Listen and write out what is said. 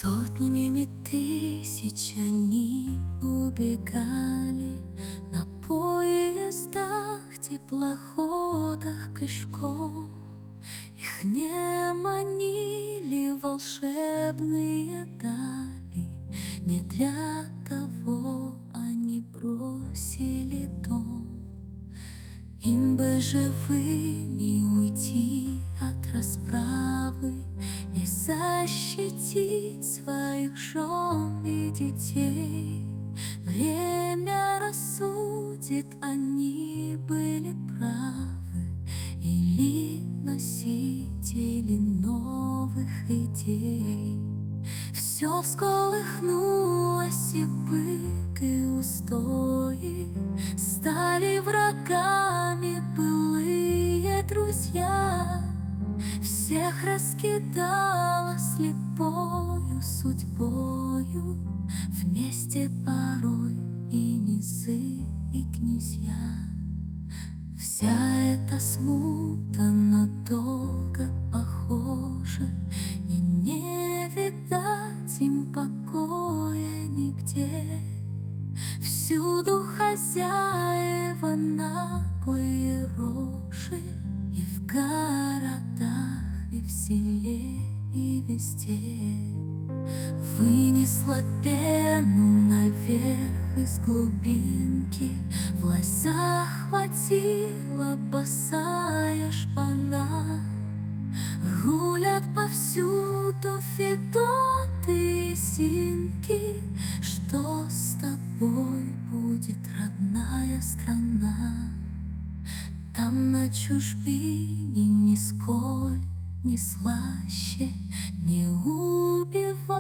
Сотнями тысяч они убегали на поездах, теплоходах пешком. Их не манили волшебные дали, не для того они бросили дом. Им бы живыми уйти от расправы и защитить своих жен и детей. Время рассудит, они были правы, или носители новых идей. Все всколыхнулось, и бык, и устои стали врагами былые друзья. Всех раскидала слепою судьбою, вместе порой и низы, и князья. Вся эта смута надолго похожа, и не видать им покоя нигде. Всюду хозяева наглые рожи, и в городах, и в селе, и везде. Вынесла пену наверх из глубинки, власть захватила босая шпана. Гулят повсюду федоты и синьки. Что с тобой будет, родная страна? Там на чужбине нисколь не слаще, не убивай